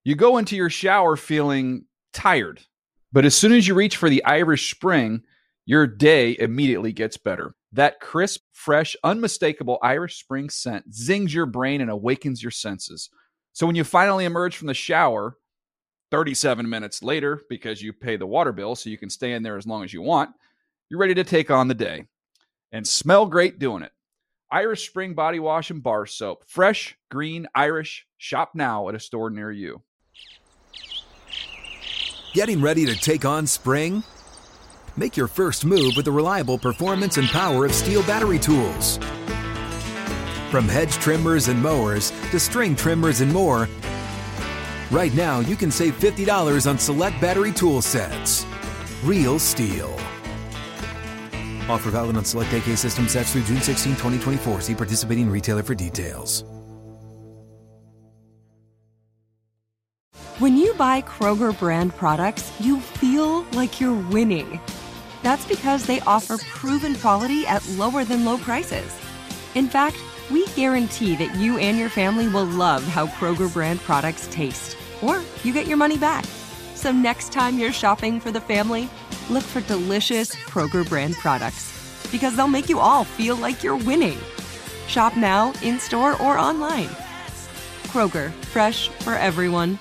You go into your shower feeling tired, but as soon as you reach for the Irish Spring, your day immediately gets better. That crisp, fresh, unmistakable Irish Spring scent zings your brain and awakens your senses. So when you finally emerge from the shower 37 minutes later, because you pay the water bill so you can stay in there as long as you want, you're ready to take on the day and smell great doing it. Irish Spring Body Wash and Bar Soap. Fresh, green, Irish. Shop now at a store near you. Getting ready to take on spring? Make your first move with the reliable performance and power of Steel battery tools. From hedge trimmers and mowers to string trimmers and more, right now you can save $50 on select battery tool sets. Real Steel. Offer valid on select AK system sets through June 16, 2024. See participating retailer for details. When you buy Kroger brand products, you feel like you're winning. That's because they offer proven quality at lower than low prices. In fact, we guarantee that you and your family will love how Kroger brand products taste, or you get your money back. So next time you're shopping for the family, look for delicious Kroger brand products, because they'll make you all feel like you're winning. Shop now, in-store, or online. Kroger, fresh for everyone.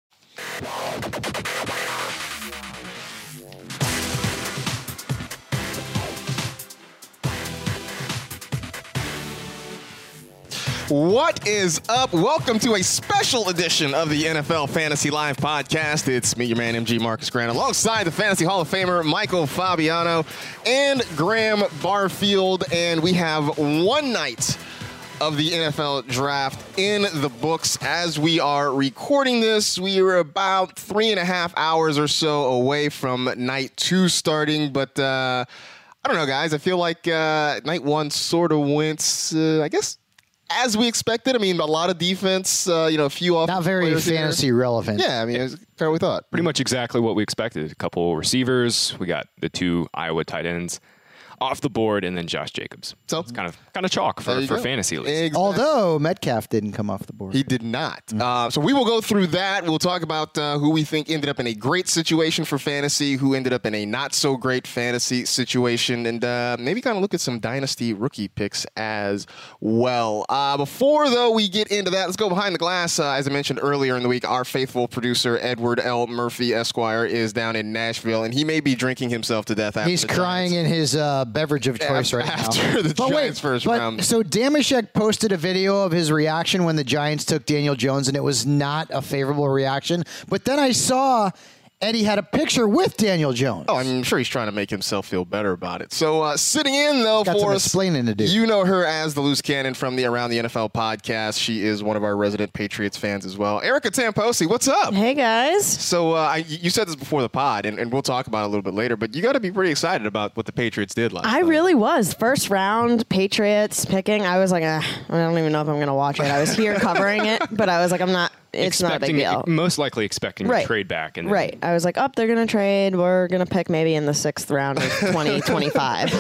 What is up? Welcome to a special edition of the NFL Fantasy Live podcast. It's me, your man, MG Marcus Grant, alongside the Fantasy Hall of Famer, Michael Fabiano, and Graham Barfield. And we have one night of the NFL Draft in the books. As we are recording this, we are about 3.5 hours or so away from night 2 starting. But I don't know, guys. I feel like night 1 sort of went, I guess, as we expected. I mean, a lot of defense, a few off. Not very fantasy relevant. Yeah, I mean, it was kind of what we thought. Pretty much exactly what we expected. A couple receivers. We got the 2 Iowa tight ends off the board, and then Josh Jacobs. So it's kind of chalk for fantasy leagues. Exactly. Although Metcalf didn't come off the board. He did not. So we will go through that. We'll talk about who we think ended up in a great situation for fantasy, who ended up in a not so great fantasy situation, and maybe kind of look at some dynasty rookie picks as well. Before, though, we get into that, let's go behind the glass. As I mentioned earlier in the week, our faithful producer, Edward L. Murphy, Esquire, is down in Nashville, and he may be drinking himself to death after He's crying in his beverage of choice right now. After the Giants' first round. So Damashek posted a video of his reaction when the Giants took Daniel Jones, and it was not a favorable reaction. But then I saw Eddie had a picture with Daniel Jones. Oh, I'm sure he's trying to make himself feel better about it. So sitting in, though, got for some us, explaining to do. You know her as the Loose Cannon from the Around the NFL podcast. She is one of our resident Patriots fans as well. Erica Tamposi, what's up? Hey, guys. So you said this before the pod, and we'll talk about it a little bit later, but you got to be pretty excited about what the Patriots did last night. I really was. First round, Patriots picking. I was like, I don't even know if I'm going to watch it. I was here covering it, but I was like, it's not a big deal. Most likely expecting to trade back. And right. I was like, they're going to trade. We're going to pick maybe in the 6th round of 2025.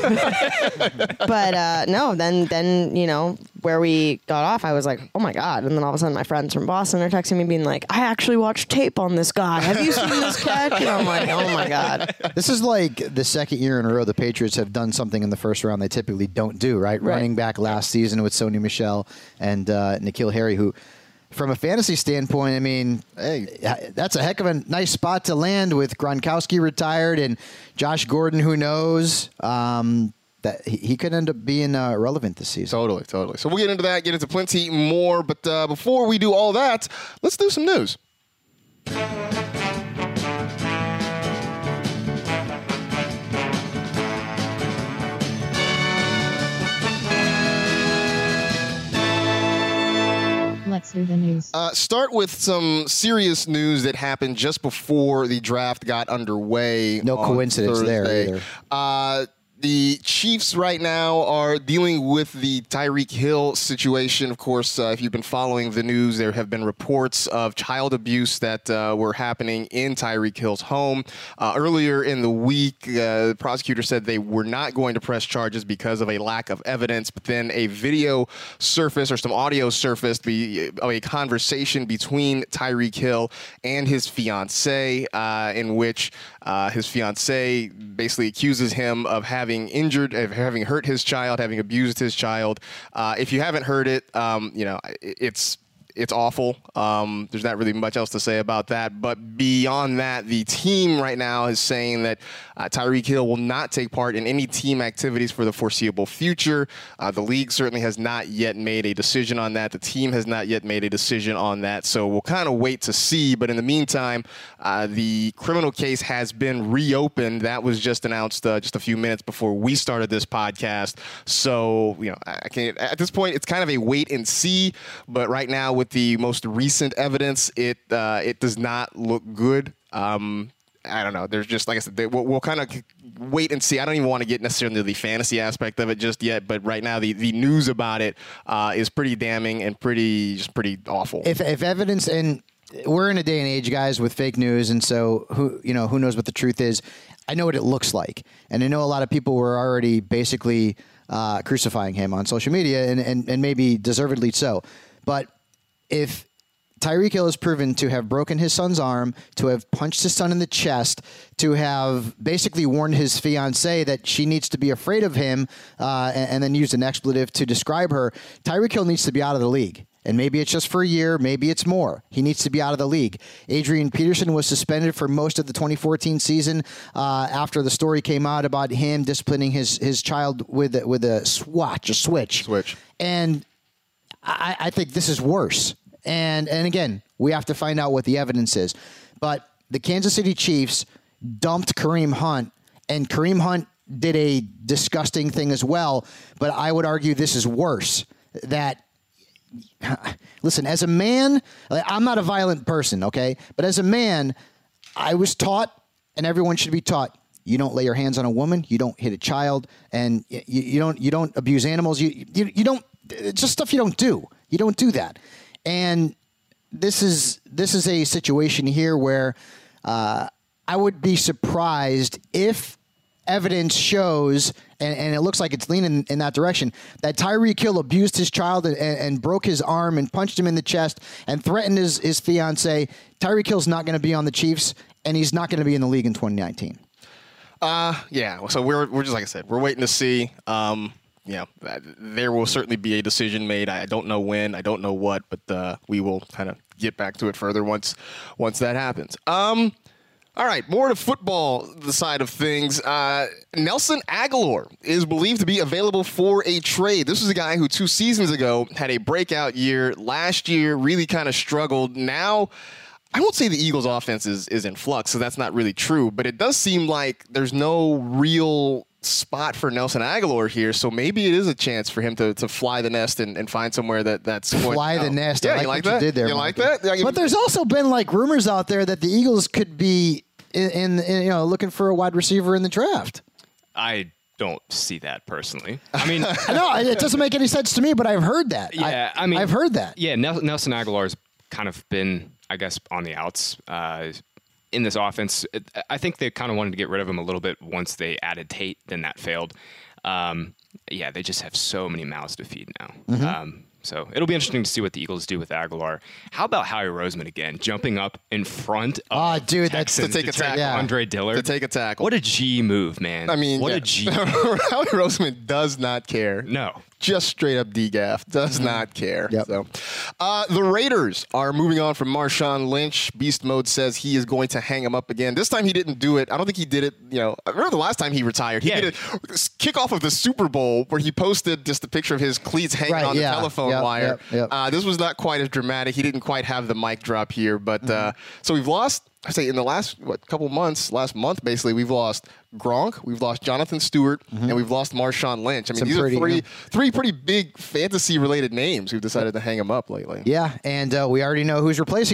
But no, then, where we got off, I was like, oh my God. And then all of a sudden my friends from Boston are texting me being like, I actually watched tape on this guy. Have you seen this catch? And I'm like, oh my God. This is like the second year in a row the Patriots have done something in the first round they typically don't do, right? Running back last season with Sony Michel and N'Keal Harry, who, from a fantasy standpoint, I mean, hey, that's a heck of a nice spot to land with Gronkowski retired and Josh Gordon, who knows, that he could end up being relevant this season. Totally. So we'll get into that, get into plenty more. But before we do all that, let's do some news. Let's do the news. Start with some serious news that happened just before the draft got underway. No coincidence Thursday. there either. The Chiefs right now are dealing with the Tyreek Hill situation. Of course, if you've been following the news, there have been reports of child abuse that were happening in Tyreek Hill's home. Earlier in the week, the prosecutor said they were not going to press charges because of a lack of evidence, but then a video surfaced or some audio surfaced of a conversation between Tyreek Hill and his fiancée, in which his fiancée basically accuses him of having hurt his child, having abused his child. If you haven't heard it, it's awful. There's not really much else to say about that. But beyond that, the team right now is saying that Tyreek Hill will not take part in any team activities for the foreseeable future. The league certainly has not yet made a decision on that. The team has not yet made a decision on that. So we'll kind of wait to see. But in the meantime, the criminal case has been reopened. That was just announced just a few minutes before we started this podcast. So, at this point, it's kind of a wait and see. But right now, with the most recent evidence, it does not look good. I don't know. There's just, like I said, we'll kind of wait and see. I don't even want to get necessarily into the fantasy aspect of it just yet, but right now the news about it is pretty damning and pretty awful. If evidence, and we're in a day and age, guys, with fake news, and so who knows what the truth is. I know what it looks like, and I know a lot of people were already basically crucifying him on social media, and maybe deservedly so. But if Tyreek Hill is proven to have broken his son's arm, to have punched his son in the chest, to have basically warned his fiancée that she needs to be afraid of him, and then used an expletive to describe her, Tyreek Hill needs to be out of the league. And maybe it's just for a year, maybe it's more. He needs to be out of the league. Adrian Peterson was suspended for most of the 2014 season after the story came out about him disciplining his child with a switch. And I think this is worse. And again, we have to find out what the evidence is. But the Kansas City Chiefs dumped Kareem Hunt, and Kareem Hunt did a disgusting thing as well. But I would argue this is worse. Listen, as a man, I'm not a violent person, okay? But as a man, I was taught, and everyone should be taught, you don't lay your hands on a woman, you don't hit a child, and you don't abuse animals. You don't. It's just stuff you don't do. You don't do that. And this is a situation here where I would be surprised if evidence shows, and it looks like it's leaning in that direction, that Tyreek Hill abused his child and broke his arm and punched him in the chest and threatened his fiancée. Tyreek Hill's not going to be on the Chiefs, and he's not going to be in the league in 2019. Yeah. So we're just, like I said, we're waiting to see. There will certainly be a decision made. I don't know when, I don't know what, but we will kind of get back to it further once that happens. All right, more to football, the side of things. Nelson Agholor is believed to be available for a trade. This was a guy who 2 seasons ago had a breakout year. Last year really kind of struggled. Now, I won't say the Eagles' offense is in flux, so that's not really true, but it does seem like there's no real spot for Nelson Agholor here, so maybe it is a chance for him to fly the nest and find somewhere that's going fly the nest. Yeah, I like what you did there. You like that? But there's also been rumors out there that the Eagles could be in looking for a wide receiver in the draft. I don't see that personally. I mean, no, it doesn't make any sense to me, but I've heard that. Yeah, I've heard that. Yeah, Nelson Agholor's kind of been, I guess, on the outs in this offense. I think they kind of wanted to get rid of him a little bit once they added Tate, then that failed. They just have so many mouths to feed now. Mm-hmm. So it'll be interesting to see what the Eagles do with Agholor. How about Howie Roseman again, jumping up in front of Texans to take a tackle. Andre Dillard. To take a tackle. What a G move, man. I mean, what a G. Howie Roseman does not care. No. Just straight up DGAF. Does not care. Yep. So, the Raiders are moving on from Marshawn Lynch. Beast Mode says he is going to hang him up again. This time he didn't do it. I don't think he did it. I remember the last time he retired. He did a kickoff of the Super Bowl where he posted just a picture of his cleats hanging on the telephone wire. Yep. This was not quite as dramatic. He didn't quite have the mic drop here. But so we've lost, I say in the last couple months, last month basically, we've lost Gronk, we've lost Jonathan Stewart, and we've lost Marshawn Lynch. I mean, these are three pretty big fantasy-related names who've decided to hang him up lately. Yeah, and we already know who's replacing him.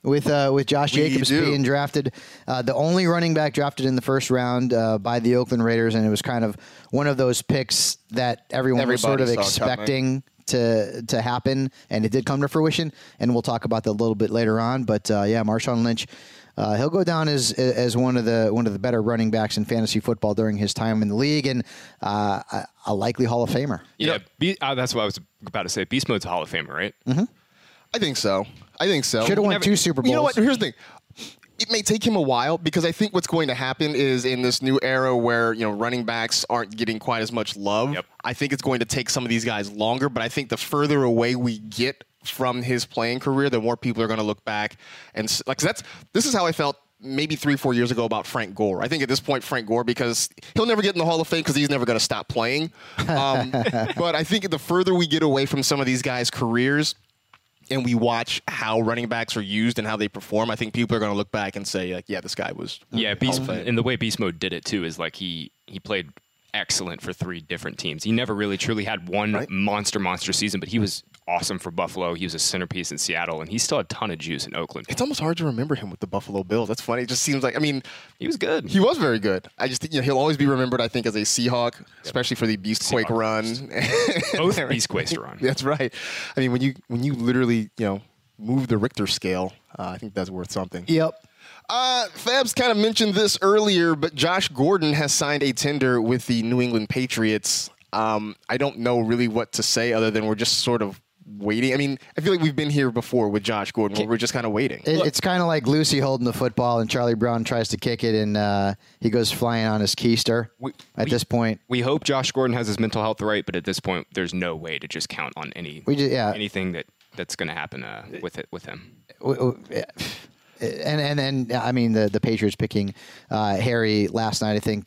with Josh Jacobs do. being drafted, the only running back drafted in the first round by the Oakland Raiders, and it was kind of one of those picks that everyone was sort of Everybody saw expecting to happen, and it did come to fruition. And we'll talk about that a little bit later on. But Marshawn Lynch, he'll go down as one of the better running backs in fantasy football during his time in the league, and a likely Hall of Famer. Yeah, that's what I was about to say. Beast Mode's a Hall of Famer, right? Mm-hmm. I think so. Should have won 2 Super Bowls. You know what? Here's the thing. It may take him a while because I think what's going to happen is in this new era where running backs aren't getting quite as much love. Yep. I think it's going to take some of these guys longer. But I think the further away we get from his playing career, the more people are going to look back and this is how I felt maybe 3-4 years ago about Frank Gore. I think at this point, Frank Gore, because he'll never get in the Hall of Fame because he's never going to stop playing. But I think the further we get away from some of these guys' careers, and we watch how running backs are used and how they perform, I think people are going to look back and say, like, yeah, this guy was Beast, and the way Beast Mode did it too is like he played excellent for 3 different teams. He never really truly had one monster season, but he was awesome for Buffalo. He was a centerpiece in Seattle, and he still had a ton of juice in Oakland. It's almost hard to remember him with the Buffalo Bills. That's funny. It just seems like, he was good. He was very good. I just think he'll always be remembered, I think, as a Seahawk, especially for the Beastquake run. Both Beastquakes run. That's right. I mean, when you literally move the Richter scale, I think that's worth something. Yep. Fabs kind of mentioned this earlier, but Josh Gordon has signed a tender with the New England Patriots. I don't know really what to say other than we're just sort of waiting. I mean, I feel like we've been here before with Josh Gordon where we're just kind of waiting. It's kind of like Lucy holding the football and Charlie Brown tries to kick it and he goes flying on his keister at this point. We hope Josh Gordon has his mental health right, but at this point, there's no way to just count on anything that's going to happen with him. And then I mean the Patriots picking Harry last night, I think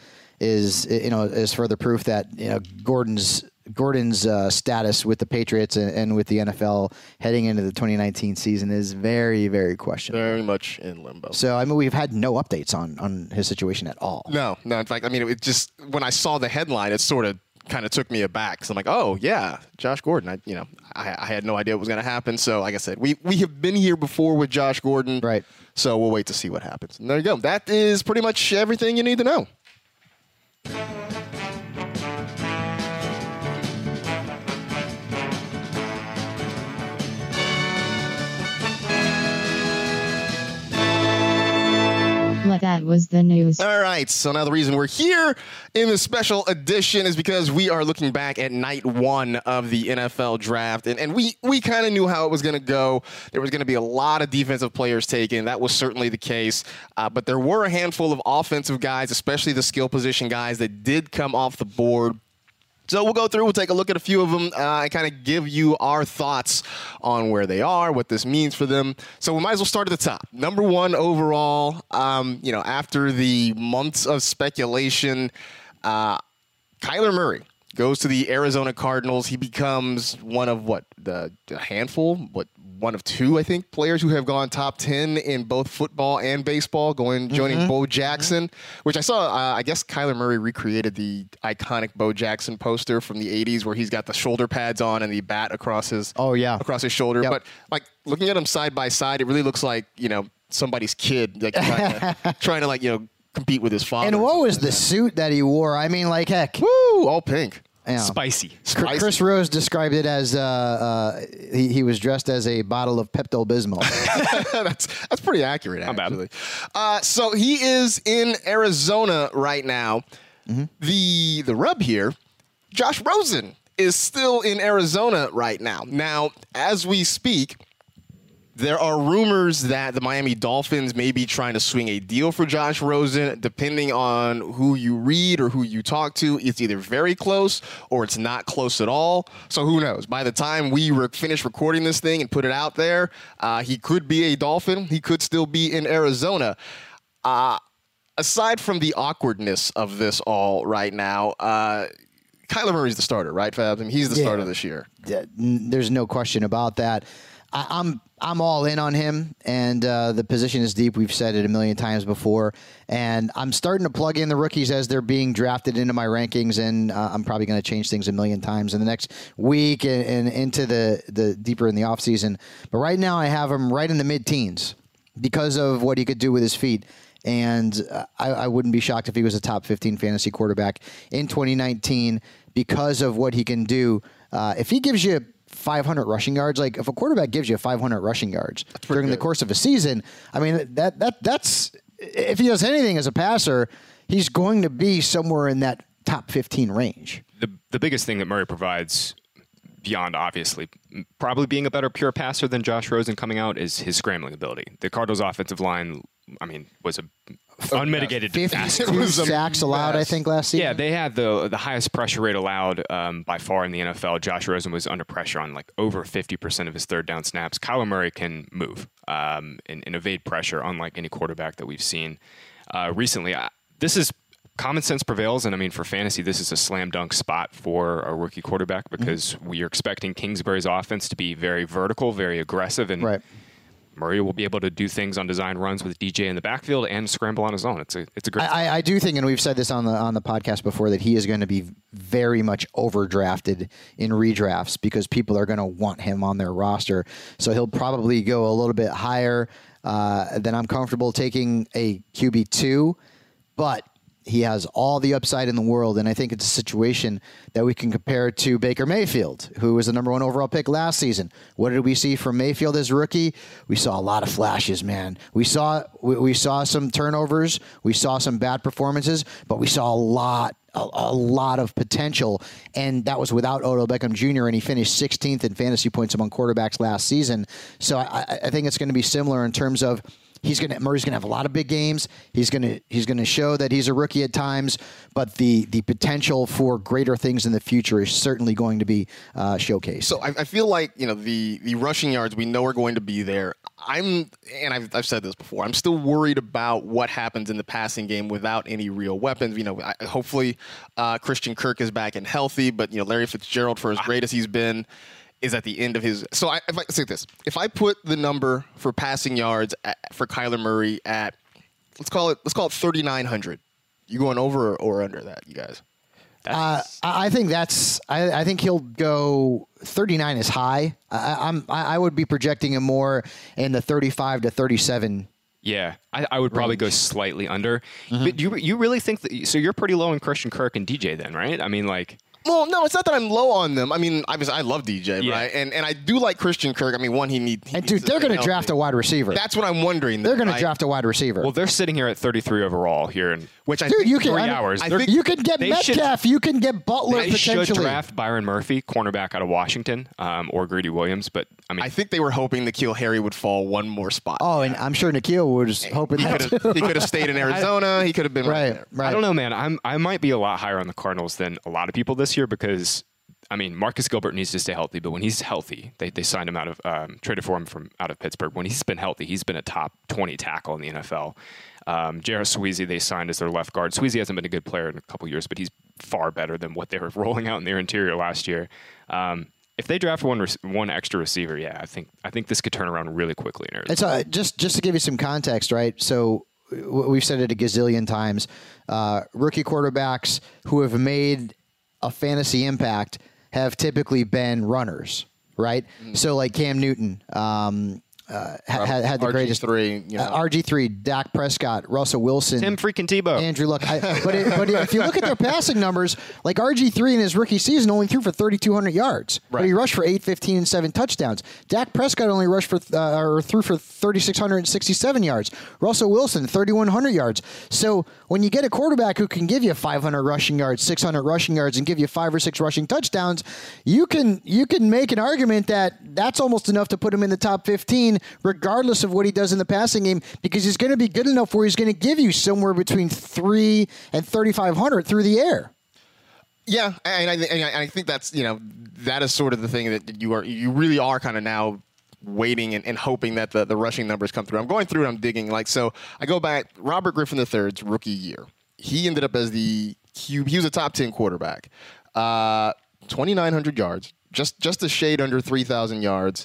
is further proof that Gordon's status with the Patriots and with the NFL heading into the 2019 season is very, very questionable. Very much in limbo. So I mean we've had no updates on his situation at all. No. In fact, I mean it just when I saw the headline, it sort of kind of took me aback because I'm like, oh yeah, Josh Gordon. I had no idea what was going to happen. So like I said, we have been here before with Josh Gordon, right? So we'll wait to see what happens. And there you go. That is pretty much everything you need to know. That was the news. All right. So now the reason we're here in this special edition is because we are looking back at night 1 of the NFL draft. And we kind of knew how it was going to go. There was going to be a lot of defensive players taken. That was certainly the case. But there were a handful of offensive guys, especially the skill position guys, that did come off the board. So we'll go through, we'll take a look at a few of them and kind of give you our thoughts on where they are, what this means for them. So we might as well start at the top. Number 1 overall, after the months of speculation, Kyler Murray goes to the Arizona Cardinals. He becomes one of the handful, one of 2, I think, players who have gone top 10 in both football and baseball, joining Bo Jackson, which I saw. I guess Kyler Murray recreated the iconic Bo Jackson poster from the 80s where he's got the shoulder pads on and the bat across his shoulder. Yep. But like looking at him side by side, it really looks like, somebody's kid like trying to compete with his father. And what was the suit that he wore? I mean, like, heck. Woo, all pink. Yeah. Spicy. Chris Rose described it as he was dressed as a bottle of Pepto-Bismol. that's pretty accurate, actually. So he is in Arizona right now. Mm-hmm. The rub here, Josh Rosen is still in Arizona right now. Now, as we speak, there are rumors that the Miami Dolphins may be trying to swing a deal for Josh Rosen. Depending on who you read or who you talk to, it's either very close or it's not close at all. So who knows? By the time we finish recording this thing and put it out there, he could be a Dolphin. He could still be in Arizona. Aside from the awkwardness of this all right now, Kyler Murray's the starter, right, Fabs? I mean, he's the starter this year. There's no question about that. I'm all in on him, and the position is deep. We've said it a million times before, and I'm starting to plug in the rookies as they're being drafted into my rankings, and I'm probably going to change things a million times in the next week and into the deeper in the offseason. But right now I have him right in the mid-teens because of what he could do with his feet. And I wouldn't be shocked if he was a top 15 fantasy quarterback in 2019 because of what he can do. If he gives you 500 rushing yards, like if a quarterback gives you 500 rushing yards during the course of a season, I mean, that's if he does anything as a passer, he's going to be somewhere in that top 15 range. The biggest thing that Murray provides, beyond obviously probably being a better pure passer than Josh Rosen coming out, is his scrambling ability. The Cardinals' offensive line, I mean, was a unmitigated 52 sacks allowed, I think, last season. Yeah, they had the highest pressure rate allowed by far in the NFL. Josh Rosen was under pressure on like over 50% of his third down snaps. Kyler Murray can move and evade pressure, unlike any quarterback that we've seen recently. This is common sense prevails, and I mean, for fantasy, this is a slam dunk spot for a rookie quarterback because we are expecting Kingsbury's offense to be very vertical, very aggressive, and Murray will be able to do things on design runs with DJ in the backfield and scramble on his own. It's a great. I do think, and we've said this on the podcast before, that he is going to be very much overdrafted in redrafts because people are going to want him on their roster. So he'll probably go a little bit higher than I'm comfortable taking a QB2, but he has all the upside in the world, and I think it's a situation that we can compare to Baker Mayfield, who was the number 1 overall pick last season. What did we see from Mayfield as a rookie? We saw a lot of flashes, man. We saw some turnovers, we saw some bad performances, but we saw a lot of potential, and that was without Odell Beckham Jr., and he finished 16th in fantasy points among quarterbacks last season. So I think it's going to be similar in terms of Murray's gonna have a lot of big games. He's gonna show that he's a rookie at times, but the potential for greater things in the future is certainly going to be showcased. So I feel like the rushing yards we know are going to be there. I've said this before. I'm still worried about what happens in the passing game without any real weapons. Hopefully Christian Kirk is back and healthy, but Larry Fitzgerald, for as great as he's been, is at the end of his. So if I say this, if I put the number for passing yards for Kyler Murray at let's call it 3,900, you going over or under that, you guys? I think he'll go 39 is high. I would be projecting him more in the 35 to 37. Yeah, I would probably go slightly under. But you really think that? So you're pretty low in Christian Kirk and DJ then, right? I mean, like. Well, no, it's not that I'm low on them. I mean, obviously, I love DJ, right? And I do like Christian Kirk. I mean, one, he needs. And dude, they're going to draft a wide receiver. That's what I'm wondering. They're going to draft a wide receiver. Well, they're sitting here at 33 overall here, in which I think you can, 3 hours. I think you can get Metcalf. You can get Butler potentially. They should draft Byron Murphy, cornerback out of Washington, or Greedy Williams. But I mean, I think they were hoping N'Keal Harry would fall one more spot. Oh, and I'm sure N'Keal was hoping that too. He could have stayed in Arizona. He could have been right there. Right. I don't know, man. I might be a lot higher on the Cardinals than a lot of people this year because. I mean, Marcus Gilbert needs to stay healthy, but when he's healthy, they signed him out of, traded for him from out of Pittsburgh. When he's been healthy, he's been a top 20 tackle in the NFL. Jarrett Sweezy, they signed as their left guard. Sweezy hasn't been a good player in a couple years, but he's far better than what they were rolling out in their interior last year. If they draft one extra receiver, yeah, I think this could turn around really quickly in Arizona. It's just to give you some context, right? So we've said it a gazillion times. Rookie quarterbacks who have made a fantasy impact have typically been runners, right? So like Cam Newton had the greatest RG3, Dak Prescott, Russell Wilson, Tim freaking Tebow, Andrew Luck. But if you look at their passing numbers, like RG3 in his rookie season only threw for 3,200 yards, but he rushed for 815 and 7 touchdowns. Dak Prescott only rushed for or threw for 3,667 yards. Russell Wilson 3,100 yards. So when you get a quarterback who can give you 500 rushing yards, 600 rushing yards, and give you 5 or 6 rushing touchdowns, you can make an argument that that's almost enough to put him in the top 15. Regardless of what he does in the passing game, because he's going to be good enough where he's going to give you somewhere between 3 and 3,500 through the air. Yeah, and I think that's that is sort of the thing that you really are kind of now waiting and hoping that the rushing numbers come through. I'm going through and I'm digging so I go back. Robert Griffin III's rookie year, he ended up as the QB. He was a top 10 quarterback, 2,900 yards, just a shade under 3,000 yards.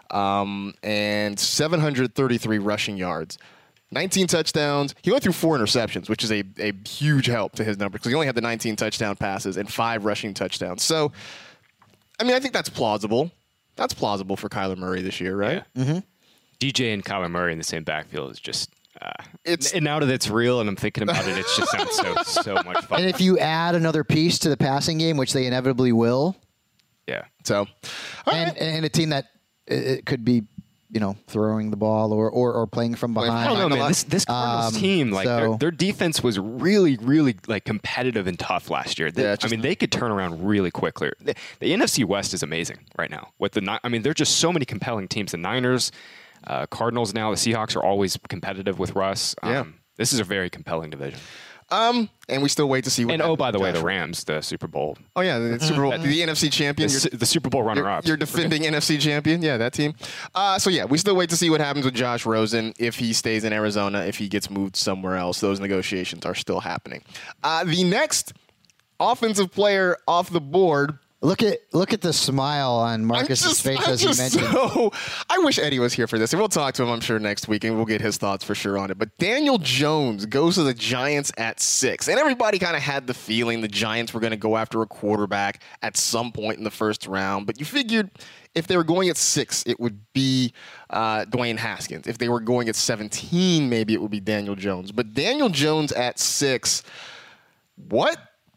and 733 rushing yards. 19 touchdowns. He went through 4 interceptions, which is a huge help to his number because he only had the 19 touchdown passes and 5 rushing touchdowns. So, I mean, I think that's plausible. That's plausible for Kyler Murray this year, right? Yeah. Mm-hmm. DJ and Kyler Murray in the same backfield is just and now that it's real and I'm thinking about it, it just sounds so much fun. And if you add another piece to the passing game, which they inevitably will, yeah. So, and a team that it could be, throwing the ball or playing from behind. I don't know, man. This Cardinals team, like their defense was really, really like competitive and tough last year. They could turn around really quickly. The NFC West is amazing right now. There are just so many compelling teams. The Niners, Cardinals now, the Seahawks are always competitive with Russ. This is a very compelling division. And we still wait to see what happens. By the way, the Rams, the Super Bowl. Oh, yeah, the Super Bowl, the NFC champion. The Super Bowl runner-up. You're defending NFC champion. Yeah, that team. We still wait to see what happens with Josh Rosen, if he stays in Arizona, if he gets moved somewhere else. Those negotiations are still happening. The next offensive player off the board. Look at the smile on Marcus's face as he mentioned. I wish Eddie was here for this, and we'll talk to him, I'm sure, next week, and we'll get his thoughts for sure on it. But Daniel Jones goes to the Giants at 6, and everybody kind of had the feeling the Giants were going to go after a quarterback at some point in the first round. But you figured if they were going at 6, it would be Dwayne Haskins. If they were going at 17, maybe it would be Daniel Jones. But Daniel Jones at 6, what?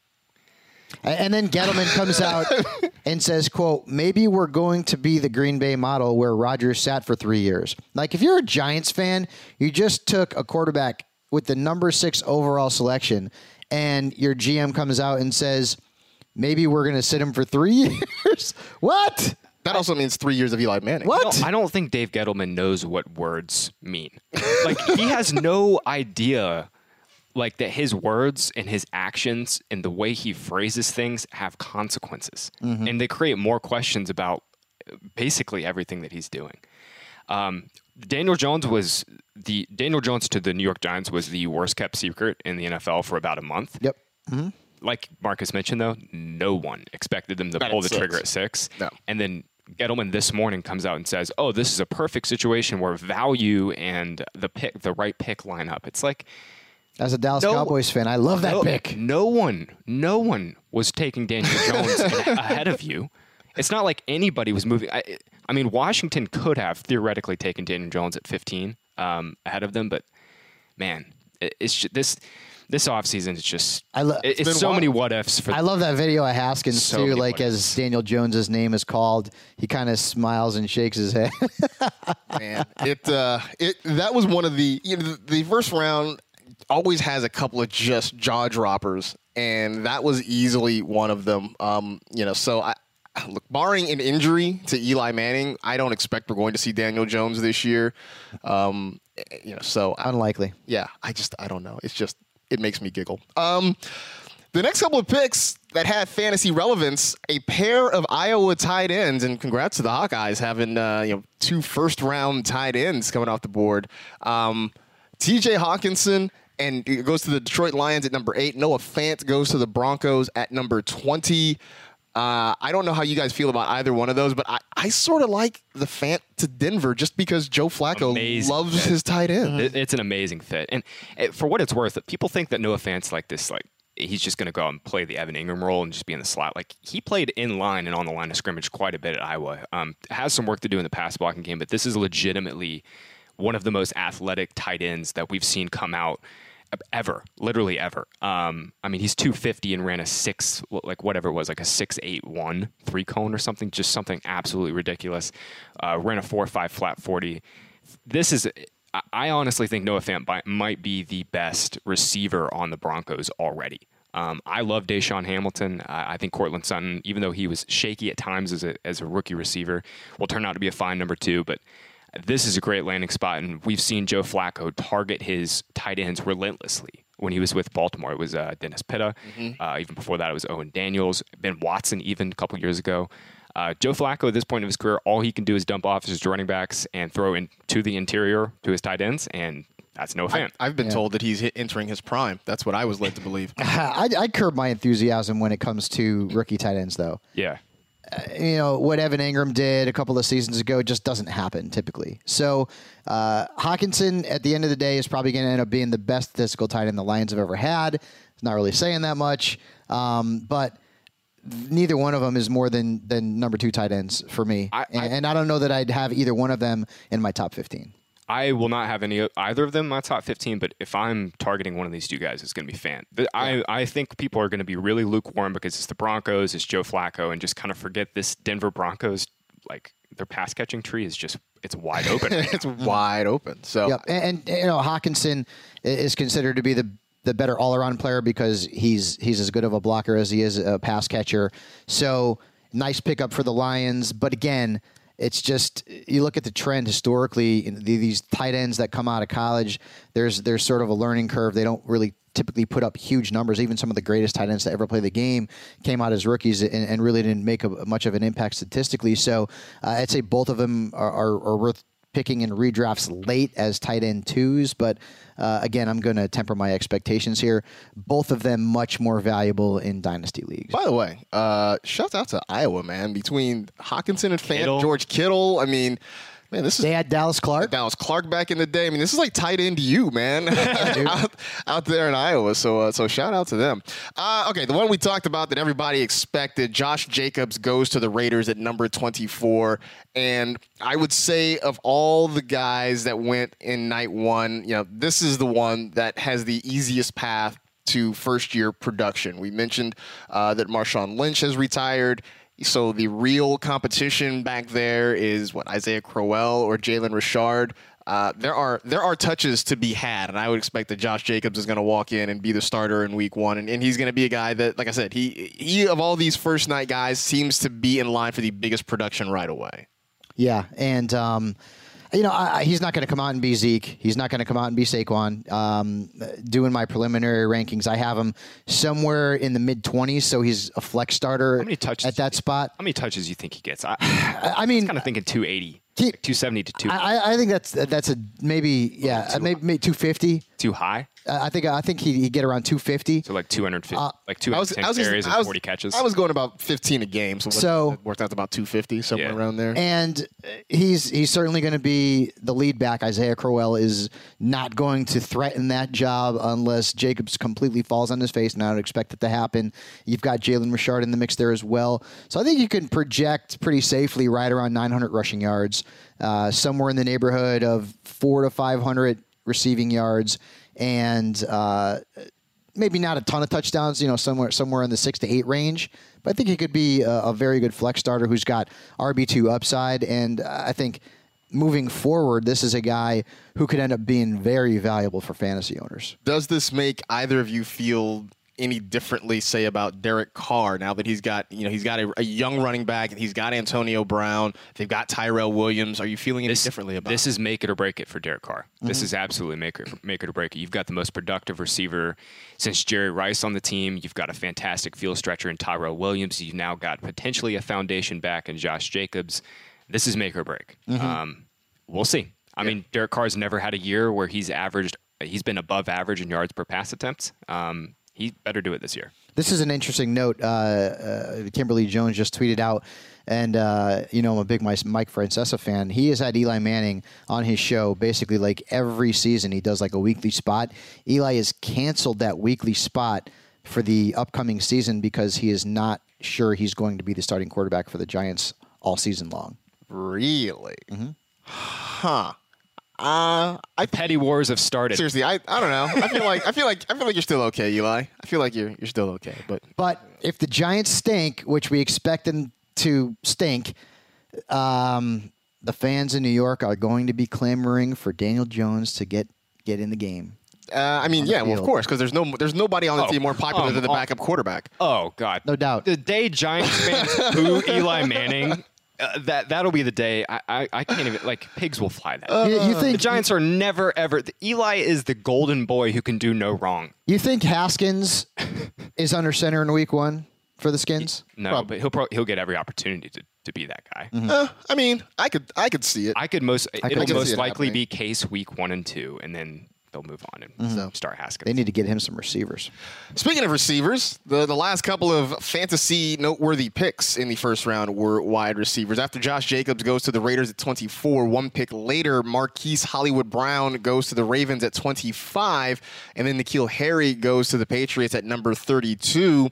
And then Gettleman comes out and says, quote, maybe we're going to be the Green Bay model where Rodgers sat for 3 years. Like, if you're a Giants fan, you just took a quarterback with the number 6 overall selection, and your GM comes out and says, maybe we're going to sit him for 3 years. What? That also means 3 years of Eli Manning. What? I don't think Dave Gettleman knows what words mean. Like, he has no idea like that his words and his actions and the way he phrases things have consequences. Mm-hmm. And they create more questions about basically everything that he's doing. Daniel Jones to the New York Giants was the worst kept secret in the NFL for about a month. Yep. Mm-hmm. Like Marcus mentioned, though, no one expected them to pull the trigger at 6. No. And then Gettleman this morning comes out and says, oh, this is a perfect situation where value and the right pick line up. It's like, as a Dallas Cowboys fan, I love that pick. No one was taking Daniel Jones ahead of you. It's not like anybody was moving. I mean, Washington could have theoretically taken Daniel Jones at 15 ahead of them, but man, it's just, this offseason is just it's so many what ifs. I love that video of Haskins too. Like as Daniel Jones's name is called, he kind of smiles and shakes his head. Man, that was one of the first round always has a couple of just jaw droppers, and that was easily one of them. So look, barring an injury to Eli Manning, I don't expect we're going to see Daniel Jones this year. So unlikely. Yeah, I don't know. It's just it makes me giggle. The next couple of picks that had fantasy relevance, a pair of Iowa tight ends, and congrats to the Hawkeyes having 2 first-round tight ends coming off the board. T.J. Hawkinson. And it goes to the Detroit Lions at number 8. Noah Fant goes to the Broncos at number 20. I don't know how you guys feel about either one of those, but I sort of like the Fant to Denver just because Joe Flacco loves his tight end. It's an amazing fit. And for what it's worth, people think that Noah Fant's like this, like he's just going to go out and play the Evan Ingram role and just be in the slot. Like he played in line and on the line of scrimmage quite a bit at Iowa. Has some work to do in the pass blocking game, but this is legitimately one of the most athletic tight ends that we've seen come out ever, literally ever. He's 250 and ran a 6.81 3-cone or something, just something absolutely ridiculous. Ran a 4.5 flat 40. I honestly think Noah Fant might be the best receiver on the Broncos already. I love Deshaun Hamilton. I think Cortland Sutton, even though he was shaky at times as a rookie receiver, will turn out to be a fine number 2, but this is a great landing spot, and we've seen Joe Flacco target his tight ends relentlessly. When he was with Baltimore, it was Dennis Pitta. Mm-hmm. Even before that, it was Owen Daniels, Ben Watson even a couple years ago. Joe Flacco, at this point of his career, all he can do is dump off his running backs and throw into the interior to his tight ends, and that's no fan. I've been told that he's entering his prime. That's what I was led to believe. I curb my enthusiasm when it comes to rookie tight ends, though. Yeah. what Evan Ingram did a couple of seasons ago just doesn't happen typically. So Hawkinson, at the end of the day, is probably going to end up being the best statistical tight end the Lions have ever had. It's not really saying that much, but neither one of them is more than number 2 tight ends for me. And I don't know that I'd have either one of them in my top 15. I will not have either of them in my top 15, but if I'm targeting one of these two guys, it's going to be Fant. I think people are going to be really lukewarm because it's the Broncos, it's Joe Flacco, and just kind of forget this Denver Broncos, like their pass catching tree is just, it's wide open. Right It's wide open. So, yep. And Hawkinson is considered to be the better all-around player because he's as good of a blocker as he is a pass catcher. So nice pickup for the Lions. But again, it's just, you look at the trend historically, these tight ends that come out of college, there's sort of a learning curve. They don't really typically put up huge numbers. Even some of the greatest tight ends to ever play the game came out as rookies and really didn't make much of an impact statistically. So I'd say both of them are worth picking in redrafts late as tight end 2s, but again, I'm going to temper my expectations here. Both of them much more valuable in dynasty leagues. By the way, shout out to Iowa, man. Between Hawkinson and Fant, George Kittle, I mean, man, this is... They had Dallas Clark. Dallas Clark back in the day. I mean, this is like tight end you, man, out there in Iowa. So shout out to them. Okay, the one we talked about that everybody expected, Josh Jacobs goes to the Raiders at number 24. And I would say of all the guys that went in night one, this is the one that has the easiest path to first-year production. We mentioned that Marshawn Lynch has retired. So the real competition back there is Isaiah Crowell or Jalen Richard. There are touches to be had, and I would expect that Josh Jacobs is going to walk in and be the starter in week 1, and he's going to be a guy that, like I said, he of all these first night guys seems to be in line for the biggest production right away. Yeah, and he's not going to come out and be Zeke. He's not going to come out and be Saquon. Doing my preliminary rankings, I have him somewhere in the mid-20s, so he's a flex starter at that spot. How many touches do you think he gets? I mean, kind of thinking 280. 270 to 200. I think that's a maybe maybe 250. Too high? I think he'd get around 250. So like 250, like 210 carries and 40 catches. I was going about 15 a game, so it worked out to about 250, somewhere around there. And he's certainly going to be the lead back. Isaiah Crowell is not going to threaten that job unless Jacobs completely falls on his face, and I would expect it to happen. You've got Jalen Richard in the mix there as well. So I think you can project pretty safely right around 900 rushing yards, somewhere in the neighborhood of 400 to 500 receiving yards, and maybe not a ton of touchdowns, somewhere in the 6 to 8 range. But I think he could be a very good flex starter who's got RB2 upside, and I think moving forward, this is a guy who could end up being very valuable for fantasy owners. Does this make either of you feel any differently, say, about Derek Carr now that he's got a young running back and he's got Antonio Brown, they've got Tyrell Williams? Are you feeling any differently about this? Is make it or break it for Derek Carr. Mm-hmm. This is absolutely make it or break it. You've got the most productive receiver since Jerry Rice on the team. You've got a fantastic field stretcher in Tyrell Williams. You've now got potentially a foundation back in Josh Jacobs. This is make or break. Mm-hmm. We'll see. I mean, Derek Carr's never had a year where he's been above average in yards per pass attempts. He better do it this year. This is an interesting note. Kimberly Jones just tweeted out, and I'm a big Mike Francesa fan. He has had Eli Manning on his show basically like every season. He does like a weekly spot. Eli has canceled that weekly spot for the upcoming season because he is not sure he's going to be the starting quarterback for the Giants all season long. Really? Mm-hmm. Huh. Petty wars have started. Seriously, I don't know. I feel like you're still okay, Eli. I feel like you're still okay. But if the Giants stink, which we expect them to stink, the fans in New York are going to be clamoring for Daniel Jones to get in the game. Of course, because there's nobody on the team more popular than the backup quarterback. Oh God, no doubt. The day Giants fans boo Eli Manning. That'll be the day. I can't even, pigs will fly that. You think the Giants are never ever. Eli is the golden boy who can do no wrong. You think Haskins is under center in week 1 for the Skins? No, but he'll get every opportunity to be that guy. Mm-hmm. I could see it. It'll most likely be case week 1 and 2, and then they'll move on and start Haskins. They need to get him some receivers. Speaking of receivers, the last couple of fantasy noteworthy picks in the first round were wide receivers. After Josh Jacobs goes to the Raiders at 24, one pick later, Marquise Hollywood Brown goes to the Ravens at 25, and then N'Keal Harry goes to the Patriots at number 32.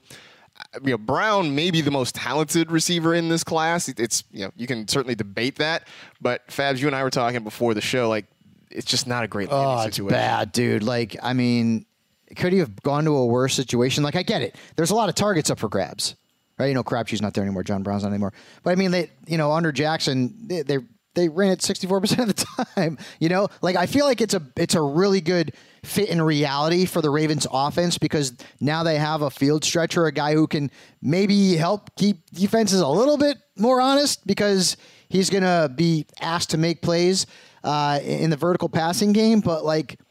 Brown may be the most talented receiver in this class. It's you can certainly debate that, but Fabs, you and I were talking before the show, like it's just not a great landing situation. It's bad, dude. Like, I mean, could he have gone to a worse situation? Like, I get it. There's a lot of targets up for grabs, right? Crabtree's not there anymore. John Brown's not anymore. But I mean, under Jackson, they ran it 64% of the time. Like I feel like it's a really good fit in reality for the Ravens offense because now they have a field stretcher, a guy who can maybe help keep defenses a little bit more honest because he's going to be asked to make plays in the vertical passing game. But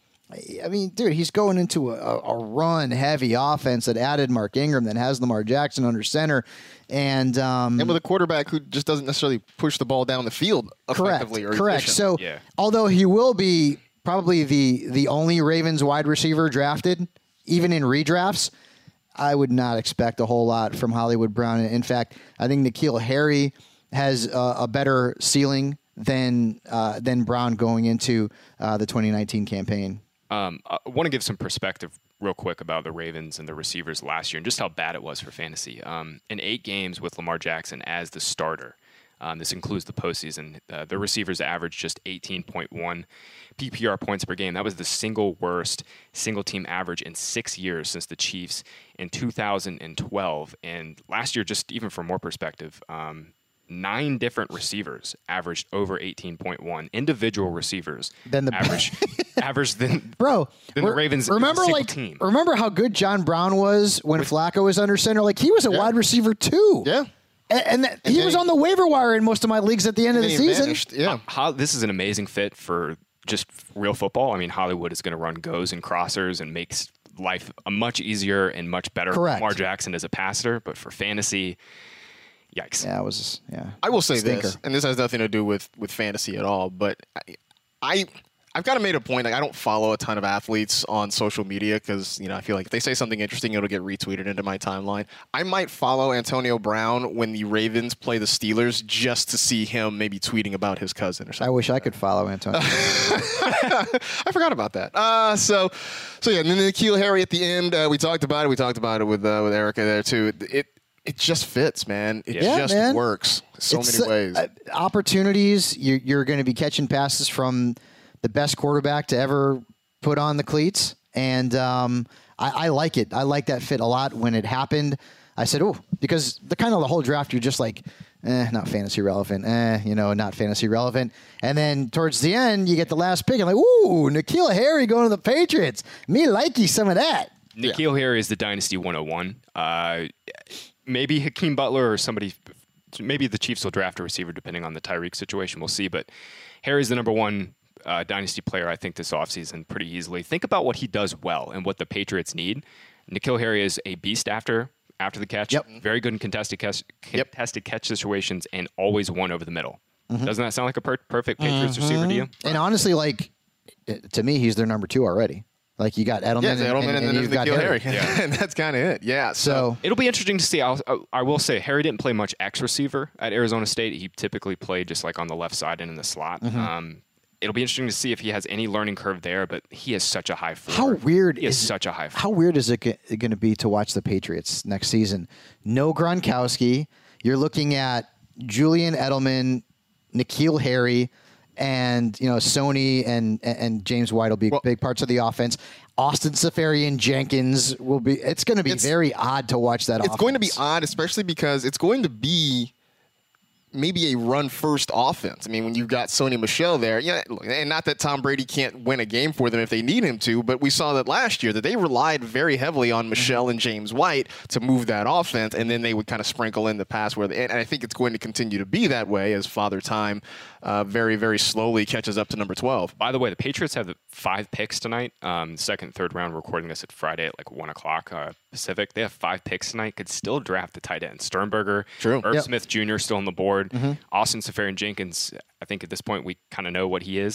I mean, dude, he's going into a run-heavy offense that added Mark Ingram, that has Lamar Jackson under center, and with a quarterback who just doesn't necessarily push the ball down the field effectively or correct. efficient. So, although he will be probably the only Ravens wide receiver drafted, even in redrafts, I would not expect a whole lot from Hollywood Brown. In fact, I think N'Keal Harry has a better ceiling than Brown going into the 2019 campaign. I want to give some perspective real quick about the Ravens and the receivers last year and just how bad it was for fantasy. In 8 games with Lamar Jackson as the starter, this includes the postseason, the receivers averaged just 18.1 PPR points per game. That was the single worst single-team average in 6 years since the Chiefs in 2012. And last year, just even for more perspective, 9 different receivers averaged over 18.1 individual receivers. Then the average than bro. Than the Ravens. Remember, team. Remember how good John Brown was when Flacco was under center? Like he was a wide receiver too. Yeah. And he was on the waiver wire in most of my leagues at the end of the season. Vanished. Yeah. This is an amazing fit for just real football. I mean, Hollywood is going to run goes and crossers and makes life much easier and much better for Lamar Jackson as a passer. But for fantasy, yikes. Yeah, I will say this, and this has nothing to do with fantasy at all, but I've kind of made a point. Like I don't follow a ton of athletes on social media because I feel like if they say something interesting, it'll get retweeted into my timeline. I might follow Antonio Brown when the Ravens play the Steelers just to see him maybe tweeting about his cousin or something. I wish I could follow Antonio. I forgot about that. So yeah, and then N'Keal Harry at the end. We talked about it. We talked about it with Erica there too. It just fits, man. It just works so many ways. Opportunities. You're going to be catching passes from the best quarterback to ever put on the cleats. And I like it. I like that fit a lot. When it happened, I said, oh, because the whole draft, you're just like, not fantasy relevant. Not fantasy relevant. And then towards the end, you get the last pick. I'm like, ooh, N'Keal Harry going to the Patriots. Me likey some of that. N'Keal Harry is the Dynasty 101. Maybe Hakeem Butler or somebody, maybe the Chiefs will draft a receiver depending on the Tyreek situation. We'll see. But Harry's the number one Dynasty player, I think, this offseason pretty easily. Think about what he does well and what the Patriots need. N'Keal Harry is a beast after the catch. Yep. Very good in contested catch situations and always one over the middle. Mm-hmm. Doesn't that sound like a perfect Patriots receiver to you? And honestly, to me, he's their number 2 already. Like you got Edelman, and then you've got Harry. Yeah. And that's kind of it. Yeah. So it'll be interesting to see. I will say Harry didn't play much X receiver at Arizona State. He typically played just like on the left side and in the slot. Mm-hmm. It'll be interesting to see if he has any learning curve there, but he has such a high floor. How weird is such a high floor. How weird is it going to be to watch the Patriots next season? No Gronkowski. You're looking at Julian Edelman, N'Keal Harry, and Sony and James White will be big parts of the offense. Austin Seferian-Jenkins will be. It's going to be very odd to watch that. It's going to be odd, especially because it's going to be maybe a run-first offense. I mean, when you've got Sony Michel there, and not that Tom Brady can't win a game for them if they need him to, but we saw that last year that they relied very heavily on Michel and James White to move that offense, and then they would kind of sprinkle in the pass and I think it's going to continue to be that way as Father Time very, very slowly catches up to number 12. By the way, the Patriots have 5 picks tonight. Second, third round, recording this at Friday at 1 o'clock Pacific. They have 5 picks tonight. Could still draft the tight end. Sternberger, Irv Smith Jr. still on the board. Mm-hmm. Austin Seferian-Jenkins, I think at this point we kind of know what he is.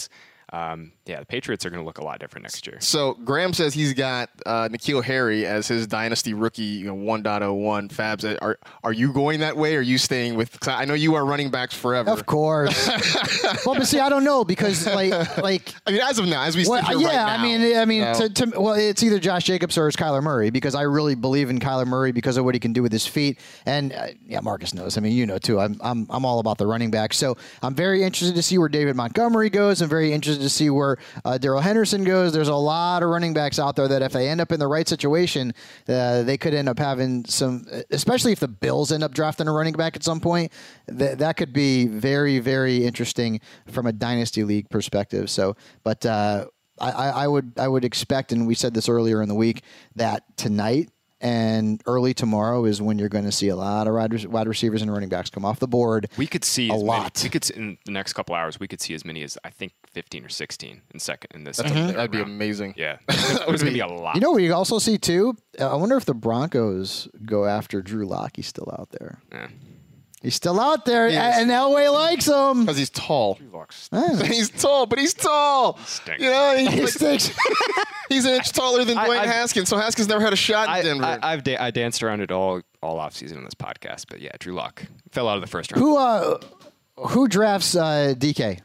The Patriots are going to look a lot different next year. So Graham says he's got N'Keal Harry as his dynasty rookie 1.01. Fabs, are you going that way? Or are you staying with? Cause I know you are running backs forever. Of course. Well, but see, I don't know because like I mean, as of now, as we speak here right now. I mean, well, it's either Josh Jacobs or it's Kyler Murray because I really believe in Kyler Murray because of what he can do with his feet. And Marcus knows. I mean, you know too. I'm all about the running back. So I'm very interested to see where David Montgomery goes. I'm very interested to see where Darrell Henderson goes. There's a lot of running backs out there that if they end up in the right situation, they could end up having some, especially if the Bills end up drafting a running back at some point, that could be very, very interesting from a dynasty league perspective. So, but I would expect, and we said this earlier in the week, that tonight and early tomorrow is when you're going to see a lot of wide receivers and running backs come off the board. We could see a lot. We could in the next couple hours. We could see as many as I think 15 or 16 in this. That'd be amazing. Yeah, there's going to be a lot. You know what we also see too? I wonder if the Broncos go after Drew Lock. He's still out there. Yeah. He's still out there, and Elway likes him because he's tall. Yeah. He's tall, but he's tall. He stinks. You know, He stinks. He's an inch taller than Dwayne Haskins, so Haskins never had a shot in Denver. I danced around it all offseason on this podcast, but yeah, Drew Lock fell out of the first round. Who drafts DK?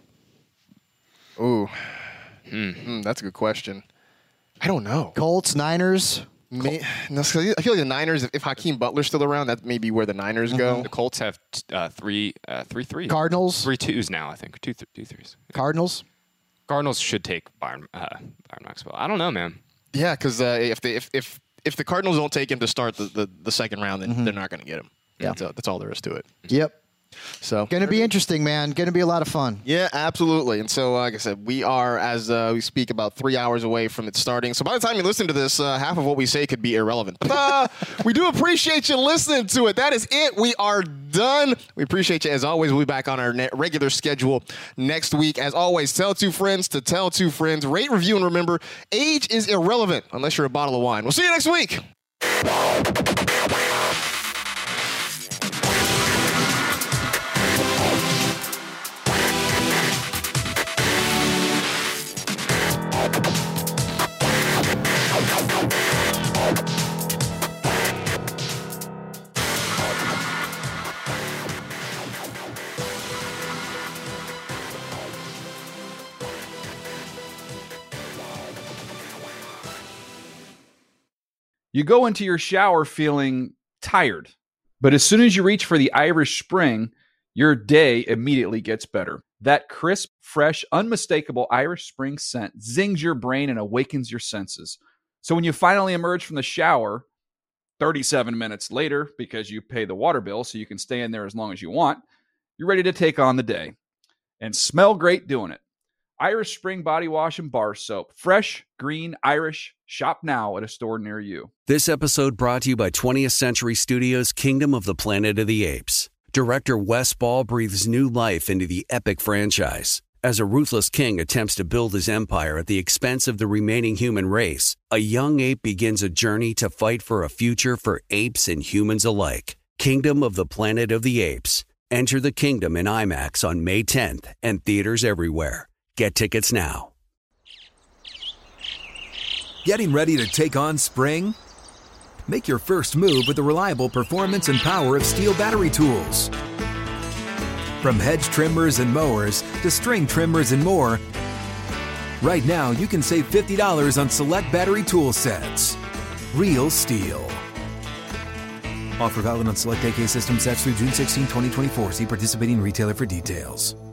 Ooh, that's a good question. I don't know. Colts, Niners. I feel like the Niners. If Hakeem Butler's still around, that may be where the Niners go. The Colts have three threes. Cardinals. 3 2s now, I think. Two threes. Cardinals. Cardinals should take Byron Maxwell. I don't know, man. Yeah, because if the Cardinals don't take him to start the second round, then they're not going to get him. Yeah, that's all there is to it. Yep. So going to be interesting, man. Going to be a lot of fun. Yeah, absolutely. And so, like I said, we are, as we speak, about 3 hours away from it starting. So by the time you listen to this, half of what we say could be irrelevant. But we do appreciate you listening to it. That is it. We are done. We appreciate you. As always, we'll be back on our regular schedule next week. As always, tell 2 friends to tell 2 friends. Rate, review, and remember, age is irrelevant unless you're a bottle of wine. We'll see you next week. You go into your shower feeling tired, but as soon as you reach for the Irish Spring, your day immediately gets better. That crisp, fresh, unmistakable Irish Spring scent zings your brain and awakens your senses. So when you finally emerge from the shower, 37 minutes later, because you pay the water bill so you can stay in there as long as you want, you're ready to take on the day and smell great doing it. Irish Spring Body Wash and Bar Soap. Fresh, green, Irish. Shop now at a store near you. This episode brought to you by 20th Century Studios' Kingdom of the Planet of the Apes. Director Wes Ball breathes new life into the epic franchise. As a ruthless king attempts to build his empire at the expense of the remaining human race, a young ape begins a journey to fight for a future for apes and humans alike. Kingdom of the Planet of the Apes. Enter the kingdom in IMAX on May 10th and theaters everywhere. Get tickets now. Getting ready to take on spring? Make your first move with the reliable performance and power of Steel battery tools. From hedge trimmers and mowers to string trimmers and more, right now you can save $50 on select battery tool sets. Real Steel. Offer valid on select AK system sets through June 16, 2024. See participating retailer for details.